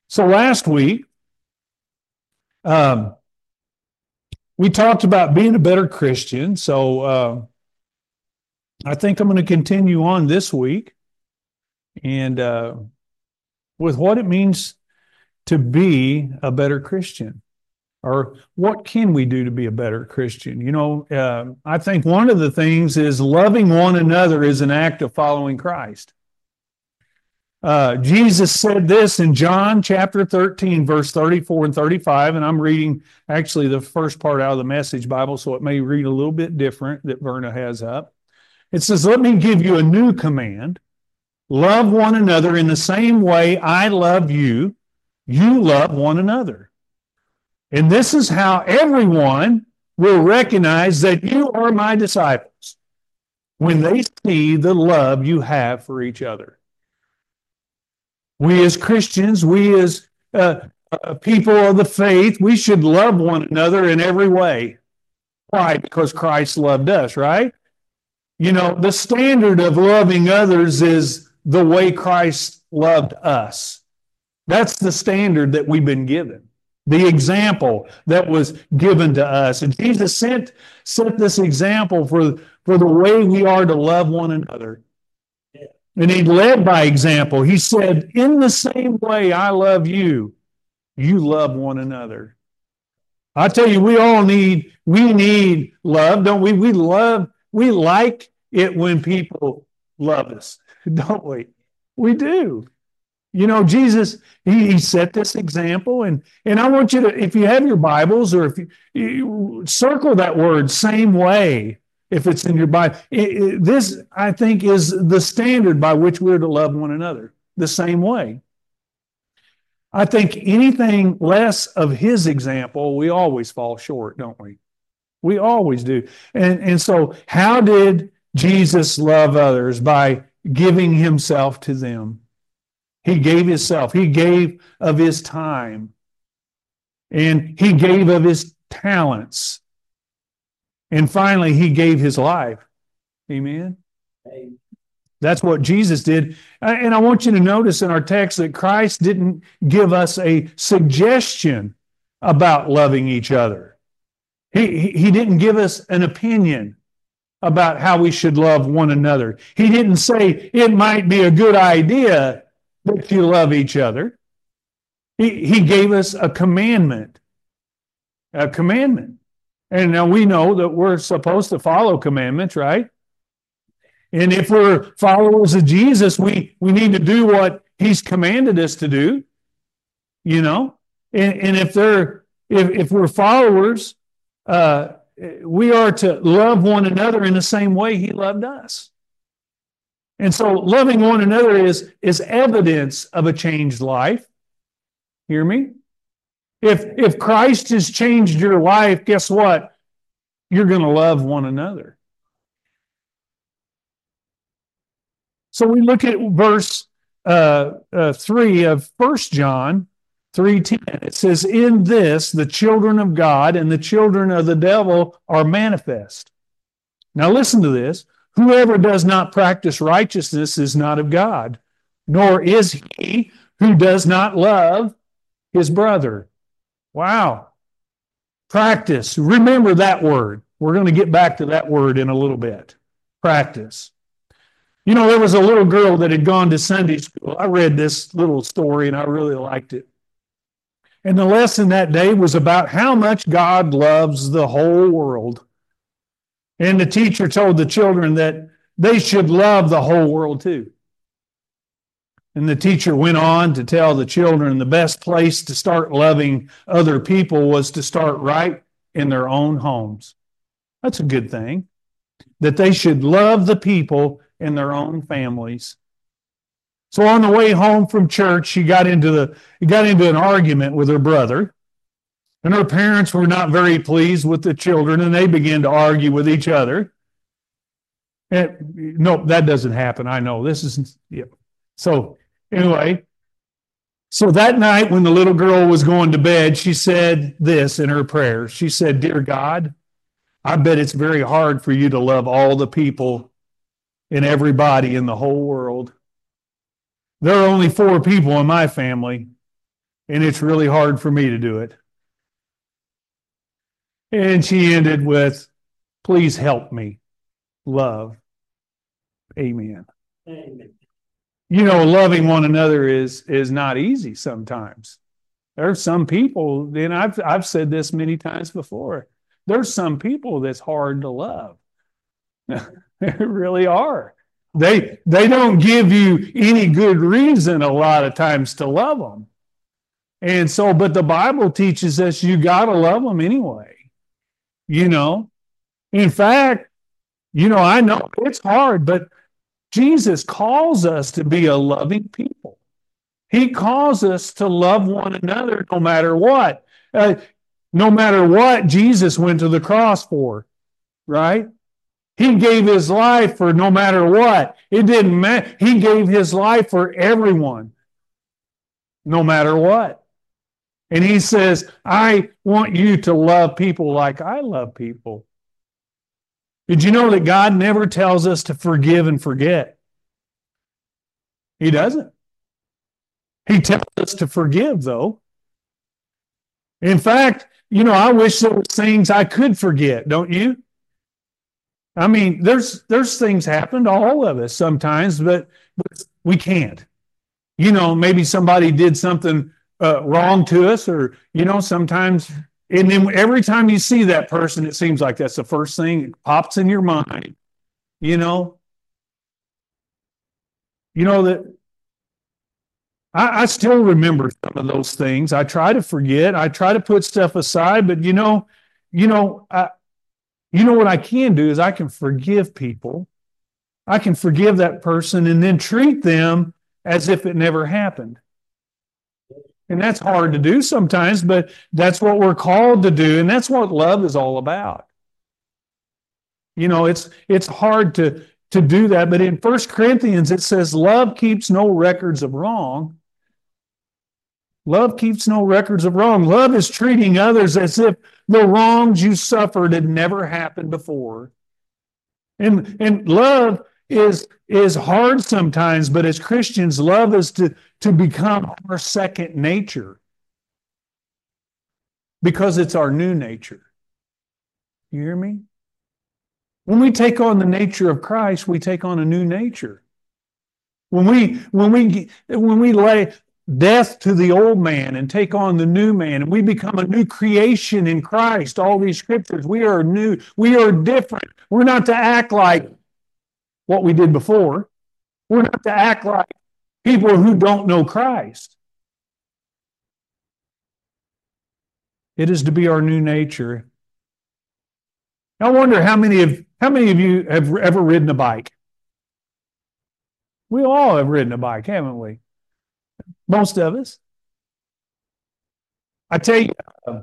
So last week, um, we talked about being a better Christian. So I think I'm going to continue on this week and with what it means to be a better Christian, or what can we do to be a better Christian? I think one of the things is loving one another is an act of following Christ. Jesus said this in John chapter 13, verse 34 and 35, and I'm reading actually the first part out of the Message Bible, so it may read a little bit different that Verna has up. It says, "Let me give you a new command. Love one another in the same way I love you. You love one another. And this is how everyone will recognize that you are my disciples, when they see the love you have for each other." We as Christians, we as people of the faith, we should love one another in every way. Why? Because Christ loved us, right? The standard of loving others is the way Christ loved us. That's the standard that we've been given, the example that was given to us. And Jesus set this example for the way we are to love one another. And he led by example. He said, "In the same way I love you, you love one another." I tell you, we need love, don't we? We like it when people love us, don't we? We do. Jesus, he set this example, and I want you to, if you have your Bibles, or if you circle that word, "same way," if it's in your Bible. This, I think, is the standard by which we're to love one another, the same way. I think anything less of his example, we always fall short, don't we? We always do. And so how did Jesus love others? By giving himself to them. He gave himself. He gave of his time. And he gave of his talents. And finally, he gave his life. Amen? That's what Jesus did. And I want you to notice in our text that Christ didn't give us a suggestion about loving each other. He didn't give us an opinion about how we should love one another. He didn't say it might be a good idea that you love each other. He gave us a commandment. A commandment. And now we know that we're supposed to follow commandments, right? And if we're followers of Jesus, we need to do what he's commanded us to do, And if we're followers, we are to love one another in the same way he loved us. And so loving one another is evidence of a changed life. Hear me? If Christ has changed your life, guess what? You're going to love one another. So we look at verse 3 of 1 John 3:10. It says, "In this, the children of God and the children of the devil are manifest." Now listen to this. "Whoever does not practice righteousness is not of God, nor is he who does not love his brother." Wow. Practice. Remember that word. We're going to get back to that word in a little bit. Practice. There was a little girl that had gone to Sunday school. I read this little story and I really liked it. And the lesson that day was about how much God loves the whole world. And the teacher told the children that they should love the whole world too. And the teacher went on to tell the children the best place to start loving other people was to start right in their own homes. That's a good thing. That they should love the people in their own families. So on the way home from church, she got into an argument with her brother. And her parents were not very pleased with the children, and they began to argue with each other. No, that doesn't happen. I know. This isn't. Yeah. So anyway, so that night when the little girl was going to bed, she said this in her prayer. She said, "Dear God, I bet it's very hard for you to love all the people and everybody in the whole world. There are only 4 people in my family, And it's really hard for me to do it. And she ended with, please help me love. Amen. Amen. You know, loving one another is not easy sometimes. There's some people, and I've said this many times before. There's some people that's hard to love. They really are. They don't give you any good reason a lot of times to love them. And so, but the Bible teaches us you got to love them anyway. You know, in fact, you know, I know it's hard, but Jesus calls us to be a loving people. He calls us to love one another no matter what. No matter what Jesus went to the cross for, right? He gave his life for no matter what. It didn't matter. He gave his life for everyone, no matter what. And he says, I want you to love people like I love people. Did you know that God never tells us to forgive and forget? He doesn't. He tells us to forgive, though. In fact, you know, I wish there were things I could forget, don't you? I mean, there's things happen to all of us sometimes, but we can't. You know, maybe somebody did something wrong to us, or, you know, sometimes, and then every time you see that person, it seems like that's the first thing that pops in your mind. You know that I still remember some of those things. I try to forget. I try to put stuff aside, but you know what I can do is I can forgive people. I can forgive that person and then treat them as if it never happened. And that's hard to do sometimes, but that's what we're called to do, and that's what love is all about. You know, it's hard to do that, but in 1 Corinthians it says love keeps no records of wrong. Love keeps no records of wrong. Love is treating others as if the wrongs you suffered had never happened before. And love is hard sometimes, but as Christians, love is to become our second nature because it's our new nature. You hear me? When we take on the nature of Christ, we take on a new nature. When we lay death to the old man and take on the new man, and we become a new creation in Christ, all these scriptures, we are new, we are different. We're not to act like what we did before. We're not to act like people who don't know Christ. It is to be our new nature. I wonder how many of you have ever ridden a bike? We all have ridden a bike, haven't we? Most of us. I tell you,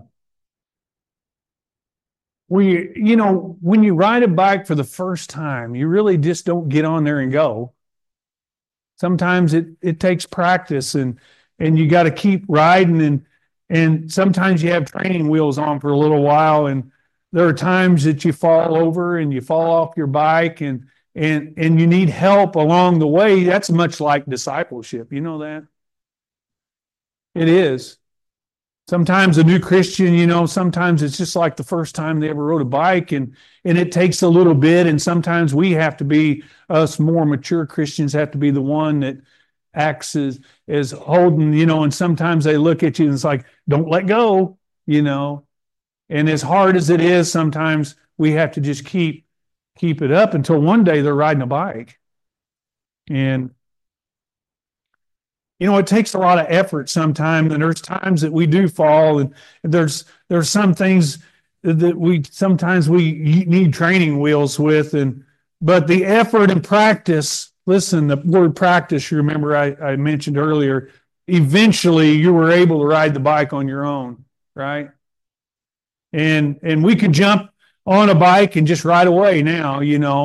when you ride a bike for the first time, you really just don't get on there and go. Sometimes it takes practice, and you got to keep riding, and sometimes you have training wheels on for a little while, and there are times that you fall over and you fall off your bike, and you need help along the way. That's much like discipleship. You know that? It is. Sometimes a new Christian, sometimes it's just like the first time they ever rode a bike, and it takes a little bit, and sometimes we have to be, us more mature Christians have to be the one that acts as holding, and sometimes they look at you and it's like, don't let go, and as hard as it is, sometimes we have to just keep it up until one day they're riding a bike. And it takes a lot of effort sometimes, and there's times that we do fall, and there's some things that we need training wheels with, but the effort and practice, listen, the word practice, you remember I mentioned earlier, eventually you were able to ride the bike on your own, right? And we can jump on a bike and just ride away now,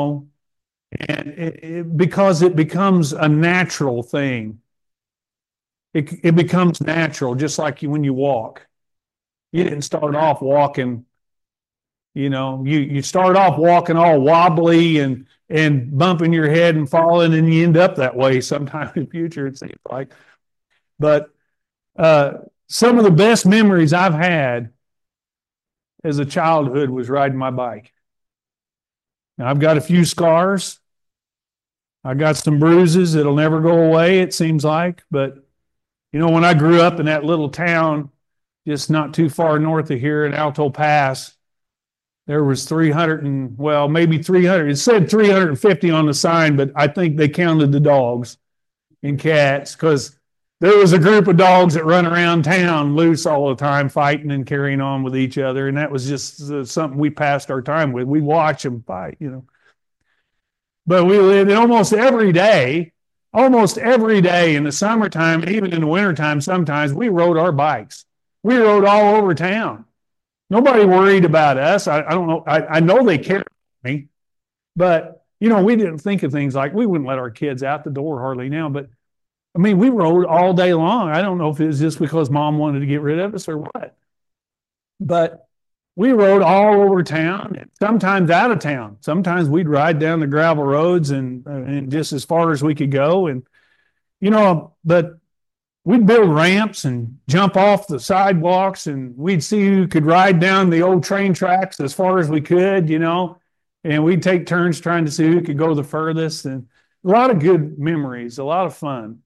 and because it becomes a natural thing. It becomes natural, just like when you walk. You didn't start off walking, you start off walking all wobbly and bumping your head and falling, and you end up that way sometime in the future, it seems like. But Some of the best memories I've had as a childhood was riding my bike. Now, I've got a few scars. I got some bruises that'll never go away, it seems like. But, when I grew up in that little town, just not too far north of here in Alto Pass, there was 300 and, well, maybe 300. It said 350 on the sign, but I think they counted the dogs and cats because there was a group of dogs that run around town loose all the time, fighting and carrying on with each other. And that was just something we passed our time with. We watch them fight. But we lived almost every day in the summertime, even in the wintertime, sometimes we rode our bikes. We rode all over town. Nobody worried about us. I don't know. I know they cared for me, but, we didn't think of things like we wouldn't let our kids out the door hardly now. But, we rode all day long. I don't know if it was just because Mom wanted to get rid of us or what. But we rode all over town, sometimes out of town. Sometimes we'd ride down the gravel roads and just as far as we could go. And, but we'd build ramps and jump off the sidewalks, and we'd see who could ride down the old train tracks as far as we could, and we'd take turns trying to see who could go the furthest. And a lot of good memories, a lot of fun.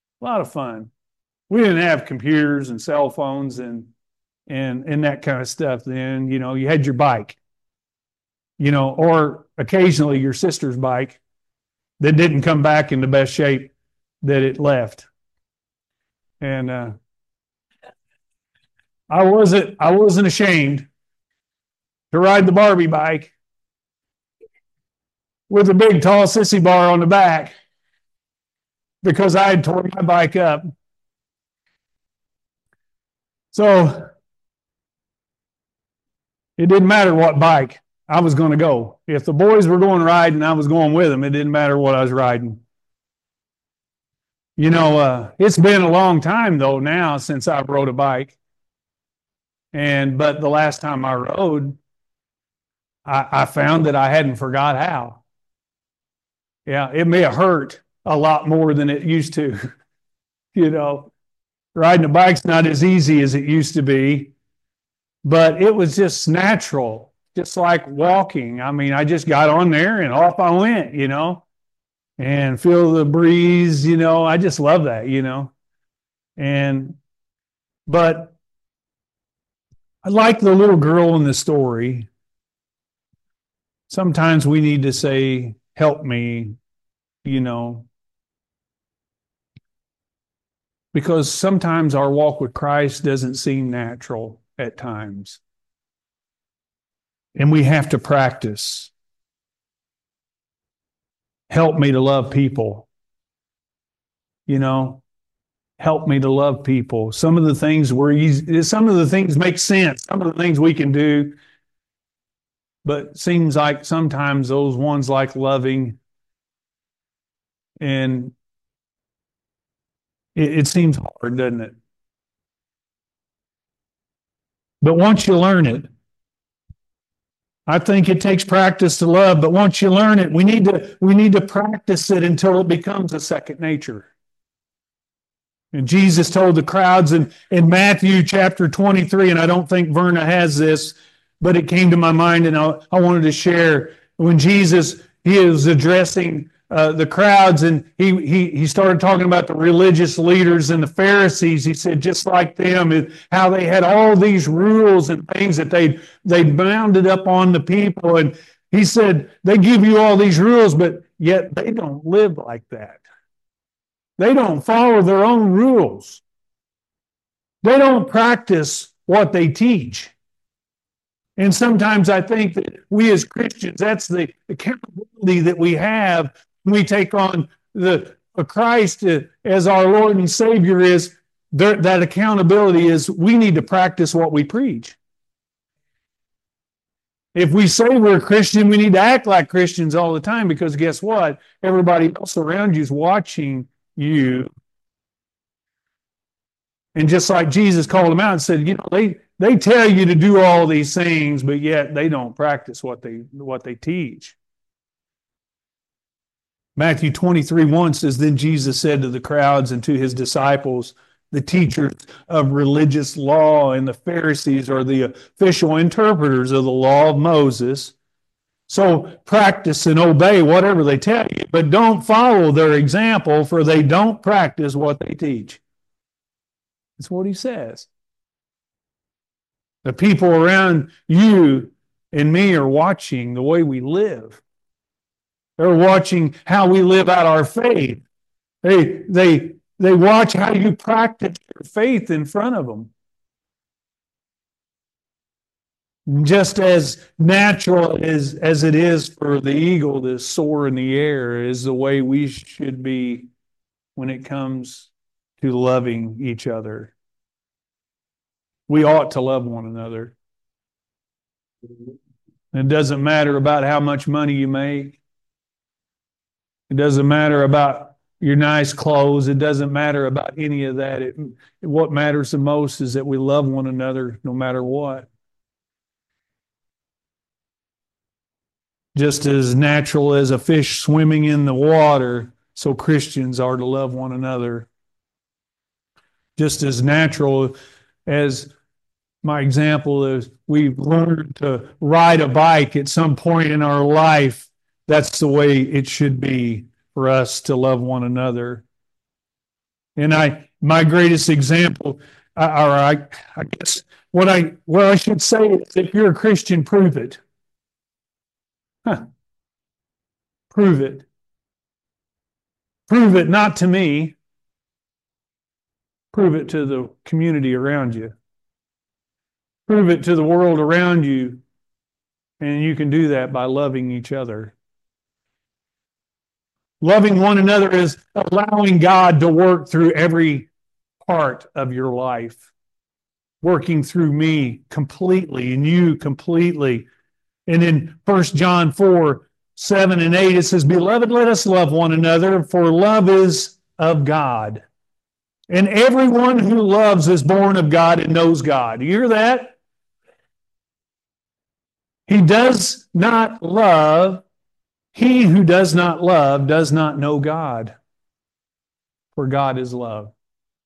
We didn't have computers and cell phones and that kind of stuff then. You had your bike, or occasionally your sister's bike that didn't come back in the best shape that it left. And I wasn't ashamed to ride the Barbie bike with a big tall sissy bar on the back because I had torn my bike up. So it didn't matter what bike I was going to go. If the boys were going riding, I was going with them. It didn't matter what I was riding. It's been a long time though now since I rode a bike. But the last time I rode, I found that I hadn't forgot how. Yeah, it may have hurt a lot more than it used to. Riding a bike's not as easy as it used to be, but it was just natural, just like walking. I just got on there and off I went, and feel the breeze, I just love that, but I like the little girl in the story. Sometimes we need to say, help me, because sometimes our walk with Christ doesn't seem natural at times. And we have to practice. Help me to love people. Help me to love people. Some of the things were easy. Some of the things make sense. Some of the things we can do. But it seems like sometimes those ones like loving, and it seems hard, doesn't it? But once you learn it, I think it takes practice to love, but once you learn it, we need to practice it until it becomes a second nature. And Jesus told the crowds in Matthew chapter 23, and I don't think Verna has this, but it came to my mind and I wanted to share. When Jesus, he was addressing the crowds, and he started talking about the religious leaders and the Pharisees. He said, just like them, how they had all these rules and things that they bounded up on the people. And he said, they give you all these rules, but yet they don't live like that. They don't follow their own rules. They don't practice what they teach. And sometimes I think that we as Christians, that's the accountability that we have when we take on the Christ as our Lord and Savior. Is that accountability is we need to practice what we preach. If we say we're a Christian, we need to act like Christians all the time, because guess what? Everybody else around you is watching you. And just like Jesus called them out and said, they tell you to do all these things, but yet they don't practice what they teach. Matthew 23:1 says, then Jesus said to the crowds and to his disciples, the teachers of religious law and the Pharisees are the official interpreters of the law of Moses. So practice and obey whatever they tell you, but don't follow their example, for they don't practice what they teach. That's what he says. The people around you and me are watching the way we live. They're watching how we live out our faith. They watch how you practice your faith in front of them. Just as natural as it is for the eagle to soar in the air is the way we should be when it comes to loving each other. We ought to love one another. It doesn't matter about how much money you make. It doesn't matter about your nice clothes. It doesn't matter about any of that. What matters the most is that we love one another no matter what. Just as natural as a fish swimming in the water, so Christians are to love one another. Just as natural as my example is we've learned to ride a bike at some point in our life, that's the way it should be for us to love one another. And my greatest example, I guess what I should say is, if you're a Christian, prove it. Prove it. Prove it not to me. Prove it to the community around you. Prove it to the world around you. And you can do that by loving each other. Loving one another is allowing God to work through every part of your life. Working through me completely and you completely. And in 1 John 4, 7 and 8, it says, "Beloved, let us love one another, for love is of God. And everyone who loves is born of God and knows God." You hear that? He who does not love does not know God, for God is love.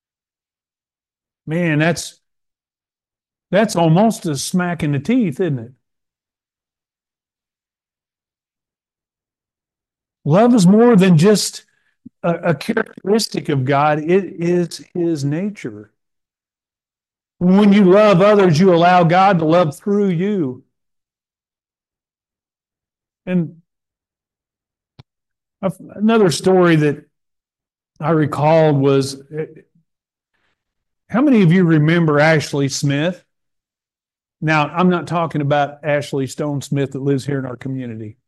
Man, that's almost a smack in the teeth, isn't it? Love is more than just a characteristic of God. It is his nature. When you love others, you allow God to love through you. And another story that I recalled was, how many of you remember Ashley Smith? Now, I'm not talking about Ashley Stone Smith that lives here in our community.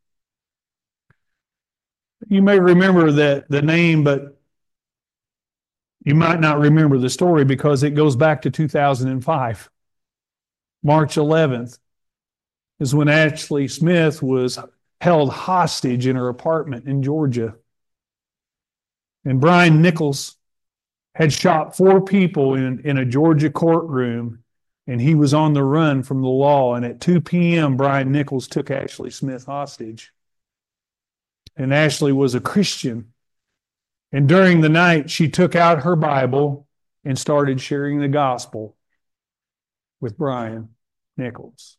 You may remember the name, but you might not remember the story because it goes back to 2005. March 11th is when Ashley Smith was held hostage in her apartment in Georgia. And Brian Nichols had shot 4 people in a Georgia courtroom, and he was on the run from the law. And at 2 p.m., Brian Nichols took Ashley Smith hostage. And Ashley was a Christian. And during the night, she took out her Bible and started sharing the gospel with Brian Nichols.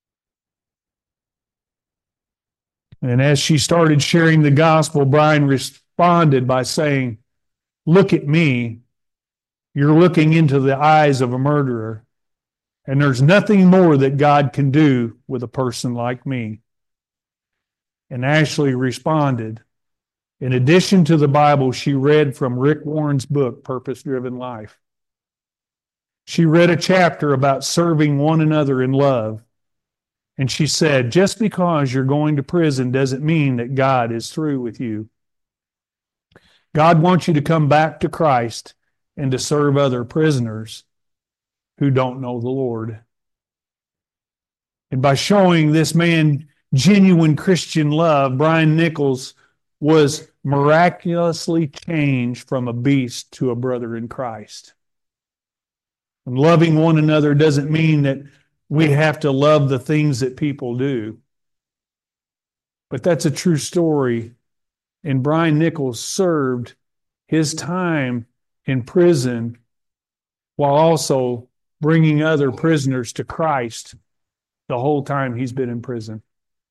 And as she started sharing the gospel, Brian responded by saying, "Look at me. You're looking into the eyes of a murderer. And there's nothing more that God can do with a person like me." And Ashley responded. In addition to the Bible, she read from Rick Warren's book, Purpose Driven Life. She read a chapter about serving one another in love. And she said, just because you're going to prison doesn't mean that God is through with you. God wants you to come back to Christ and to serve other prisoners who don't know the Lord. And by showing this man genuine Christian love, Brian Nichols was miraculously changed from a beast to a brother in Christ. And loving one another doesn't mean that we have to love the things that people do. But that's a true story. And Brian Nichols served his time in prison while also bringing other prisoners to Christ the whole time he's been in prison.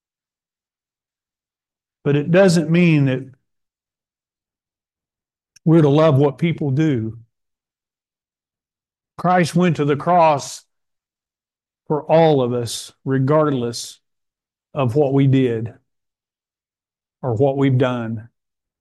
But it doesn't mean that we're to love what people do. Christ went to the cross for all of us, regardless of what we did or what we've done.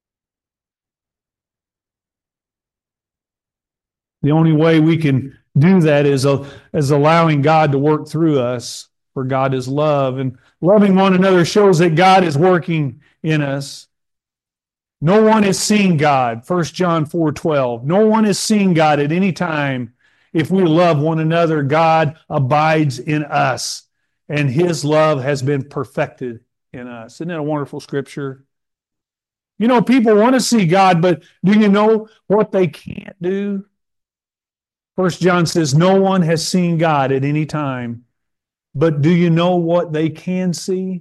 The only way we can do that is allowing God to work through us, for God is love. And loving one another shows that God is working in us. No one has seen God, 1 John 4:12. No one has seen God at any time. If we love one another, God abides in us, and his love has been perfected in us. Isn't that a wonderful scripture? You know, people want to see God, but do you know what they can't do? 1 John says, no one has seen God at any time. But do you know what they can see?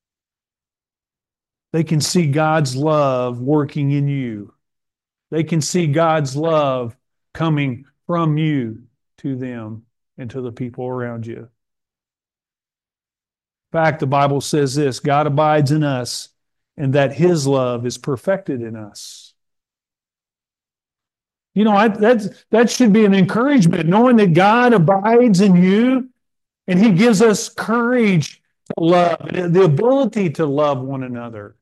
They can see God's love working in you. They can see God's love coming from you to them and to the people around you. In fact, the Bible says this: God abides in us, and that his love is perfected in us. You know, that should be an encouragement, knowing that God abides in you, and he gives us courage to love, the ability to love one another.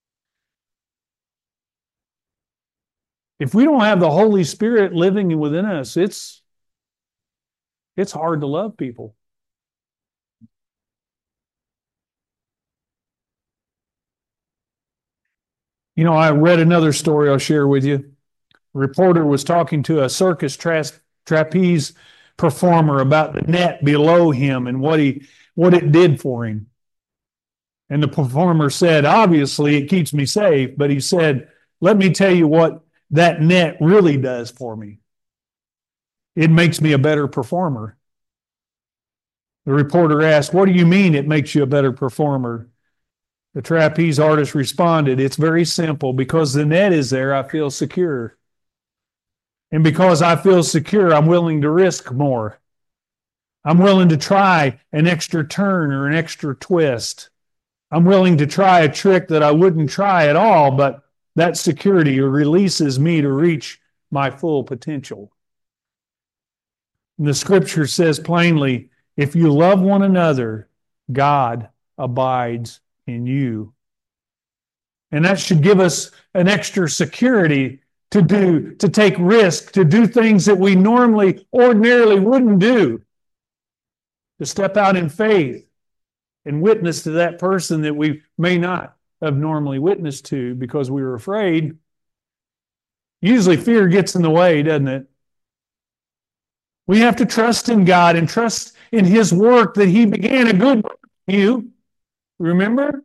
If we don't have the Holy Spirit living within us, it's hard to love people. You know, I read another story I'll share with you. A reporter was talking to a circus trapeze performer about the net below him and what it did for him. And the performer said, obviously it keeps me safe, but he said, let me tell you what that net really does for me. It makes me a better performer. The reporter asked, what do you mean it makes you a better performer? The trapeze artist responded, it's very simple. Because the net is there, I feel secure. And because I feel secure, I'm willing to risk more. I'm willing to try an extra turn or an extra twist. I'm willing to try a trick that I wouldn't try at all, but that security releases me to reach my full potential. And the scripture says plainly, if you love one another, God abides in you. And that should give us an extra security to take risk, to do things that we ordinarily wouldn't do, to step out in faith and witness to that person that we may not have normally witnessed to because we were afraid. Usually fear gets in the way, doesn't it? We have to trust in God and trust in his work that he began a good work in you. Remember?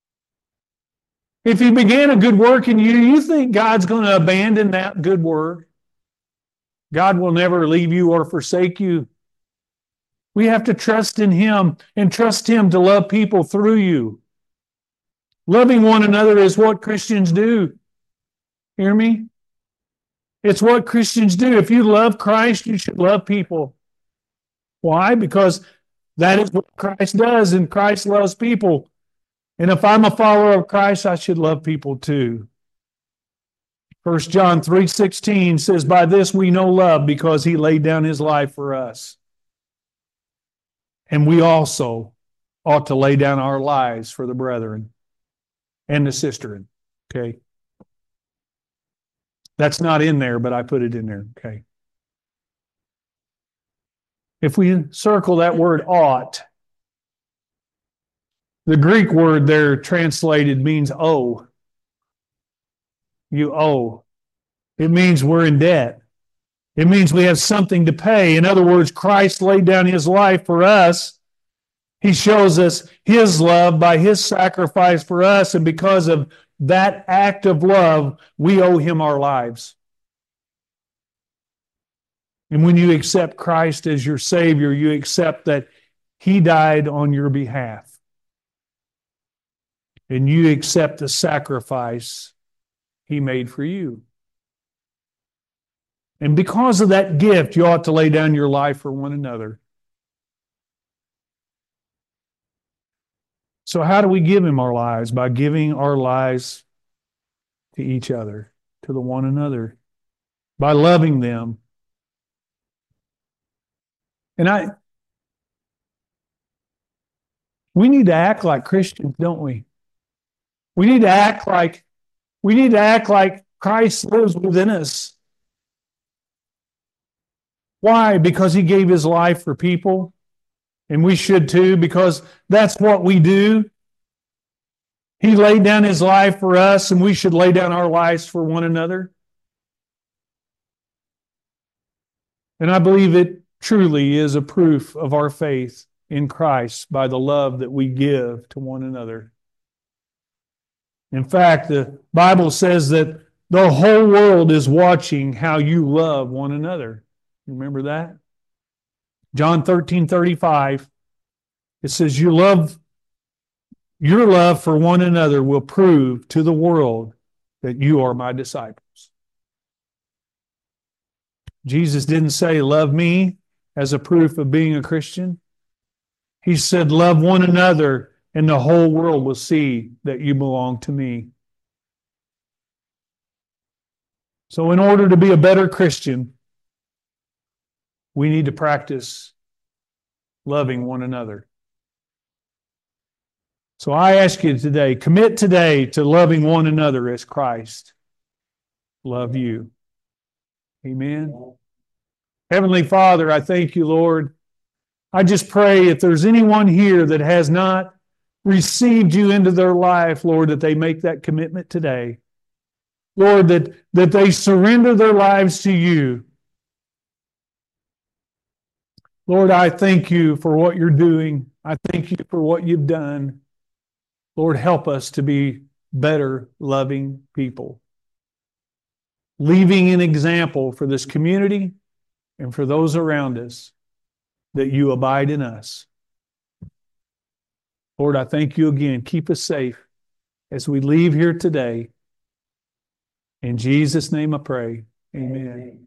If he began a good work in you, you think God's going to abandon that good work? God will never leave you or forsake you. We have to trust in him and trust him to love people through you. Loving one another is what Christians do. Hear me? It's what Christians do. If you love Christ, you should love people. Why? Because that is what Christ does, and Christ loves people. And if I'm a follower of Christ, I should love people too. 1 John 3:16 says, by this we know love, because he laid down his life for us. And we also ought to lay down our lives for the brethren and the sisterin. Okay? That's not in there, but I put it in there. Okay? If we circle that word ought, the Greek word there translated means owe. You owe. It means we're in debt. It means we have something to pay. In other words, Christ laid down his life for us. He shows us his love by his sacrifice for us. And because of that act of love, we owe him our lives. And when you accept Christ as your Savior, you accept that he died on your behalf. And you accept the sacrifice he made for you. And because of that gift, you ought to lay down your life for one another. So how do we give him our lives? By giving our lives to each other, to the one another, by loving them. And we need to act like Christians, don't we? We need to act like Christ lives within us. Why? Because he gave his life for people. And we should too, because that's what we do. He laid down his life for us, and we should lay down our lives for one another. And I believe it truly is a proof of our faith in Christ by the love that we give to one another. In fact, the Bible says that the whole world is watching how you love one another. Remember that? John 13:35. It says, your love for one another will prove to the world that you are my disciples. Jesus didn't say, love me as a proof of being a Christian. He said, love one another, and the whole world will see that you belong to me. So in order to be a better Christian, we need to practice loving one another. So I ask you today, commit today to loving one another as Christ loved you. Amen. Heavenly Father, I thank you, Lord. I just pray if there's anyone here that has not received you into their life, Lord, that they make that commitment today. Lord, that they surrender their lives to you. Lord, I thank you for what you're doing. I thank you for what you've done. Lord, help us to be better, loving people, leaving an example for this community and for those around us, that you abide in us. Lord, I thank you again. Keep us safe as we leave here today. In Jesus' name I pray. Amen.